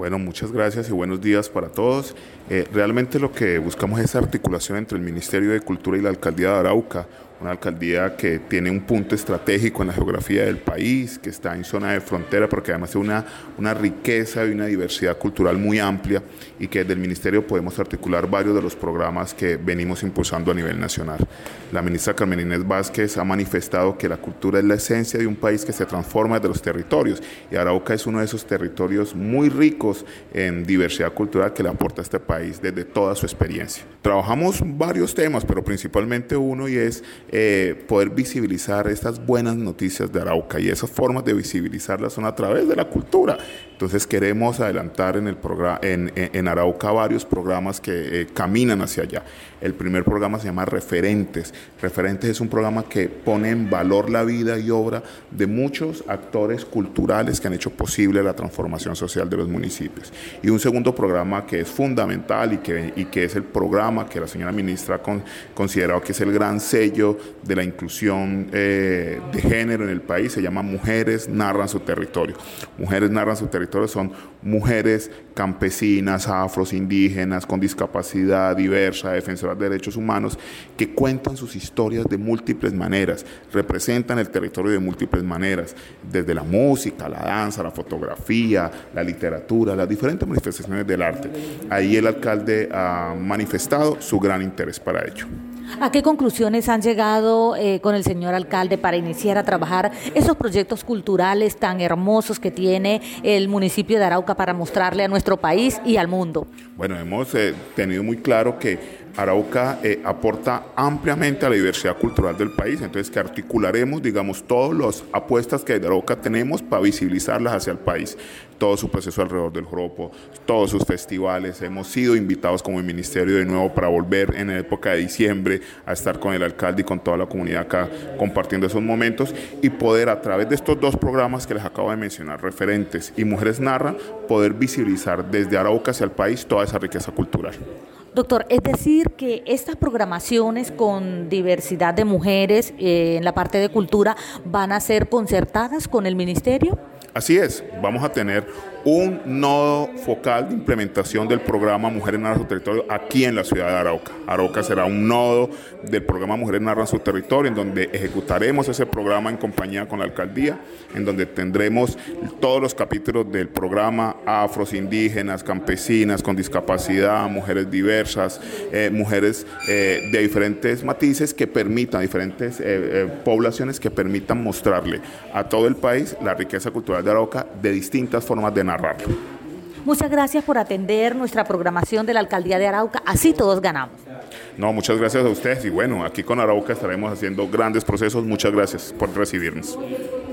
Bueno, muchas gracias y buenos días para todos. Realmente lo que buscamos es articulación entre el Ministerio de Cultura y la Alcaldía de Arauca, una alcaldía que tiene un punto estratégico en la geografía del país, que está en zona de frontera, porque además tiene una riqueza y una diversidad cultural muy amplia y que desde el Ministerio podemos articular varios de los programas que venimos impulsando a nivel nacional. La ministra Carmen Inés Vázquez ha manifestado que la cultura es la esencia de un país que se transforma desde los territorios y Arauca es uno de esos territorios muy ricos en diversidad cultural que le aporta a este país desde toda su experiencia. Trabajamos varios temas, pero principalmente uno y es poder visibilizar estas buenas noticias de Arauca y esas formas de visibilizarlas son a través de la cultura. Entonces queremos adelantar en Arauca varios programas que caminan hacia allá. El primer programa se llama Referentes. Referentes es un programa que pone en valor la vida y obra de muchos actores culturales que han hecho posible la transformación social de los municipios. Y un segundo programa que es fundamental y que es el programa que la señora ministra ha considerado que es el gran sello de la inclusión de género en el país, se llama Mujeres Narran Su Territorio. Mujeres Narran Su Territorio son mujeres campesinas, afros, indígenas, con discapacidad diversa, defensoras de derechos humanos, que cuentan sus historias de múltiples maneras, representan el territorio de múltiples maneras, desde la música, la danza, la fotografía, la literatura, las diferentes manifestaciones del arte. Ahí el alcalde ha manifestado su gran interés para ello. ¿A qué conclusiones han llegado con el señor alcalde para iniciar a trabajar esos proyectos culturales tan hermosos que tiene el municipio de Arauca para mostrarle a nuestro país y al mundo? Bueno, hemos tenido muy claro que Arauca aporta ampliamente a la diversidad cultural del país, entonces que articularemos, digamos, todas las apuestas que de Arauca tenemos para visibilizarlas hacia el país, todo su proceso alrededor del joropo, todos sus festivales. Hemos sido invitados como el ministerio de nuevo para volver en la época de diciembre a estar con el alcalde y con toda la comunidad acá compartiendo esos momentos y poder a través de estos dos programas que les acabo de mencionar, Referentes y Mujeres Narran, poder visibilizar desde Arauca hacia el país toda esa riqueza cultural. Doctor, es decir que estas programaciones con diversidad de mujeres en la parte de cultura van a ser concertadas con el ministerio. Así es, vamos a tener un nodo focal de implementación del programa Mujeres Narran Su Territorio aquí en la ciudad de Arauca. Arauca será un nodo del programa Mujeres Narran Su Territorio, en donde ejecutaremos ese programa en compañía con la alcaldía, en donde tendremos todos los capítulos del programa: afros, indígenas, campesinas, con discapacidad, mujeres diversas, mujeres de diferentes matices que permitan, diferentes poblaciones que permitan mostrarle a todo el país la riqueza cultural de Arauca de distintas formas de narrarlo. Muchas gracias por atender nuestra programación de la Alcaldía de Arauca, así todos ganamos. No, muchas gracias a ustedes y bueno, aquí con Arauca estaremos haciendo grandes procesos. Muchas gracias por recibirnos.